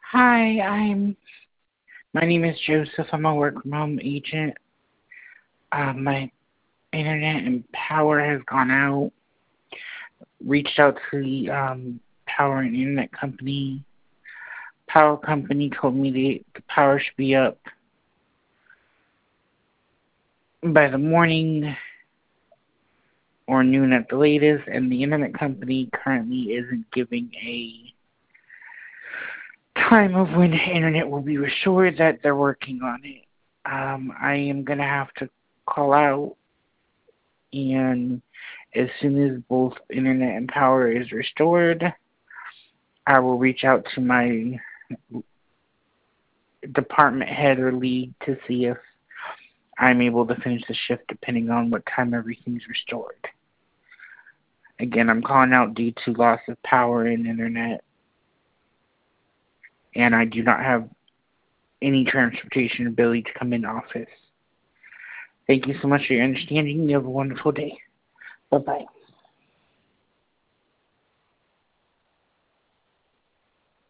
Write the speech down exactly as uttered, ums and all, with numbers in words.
Hi, I'm. My name is Joseph. I'm a work from home agent. Uh, my internet and power has gone out. Reached out to the um, power and internet company. Power company told me the, the power should be up by the morning or noon at the latest, and the internet company currently isn't giving a time of when the internet will be restored. That they're working on it. Um, I am gonna have to call out, and as soon as both internet and power is restored, I will reach out to my department head or lead to see if I'm able to finish the shift depending on what time everything's restored. Again, I'm calling out due to loss of power and internet, and I do not have any transportation ability to come in office. Thank you so much for your understanding. You have a wonderful day. Bye-bye.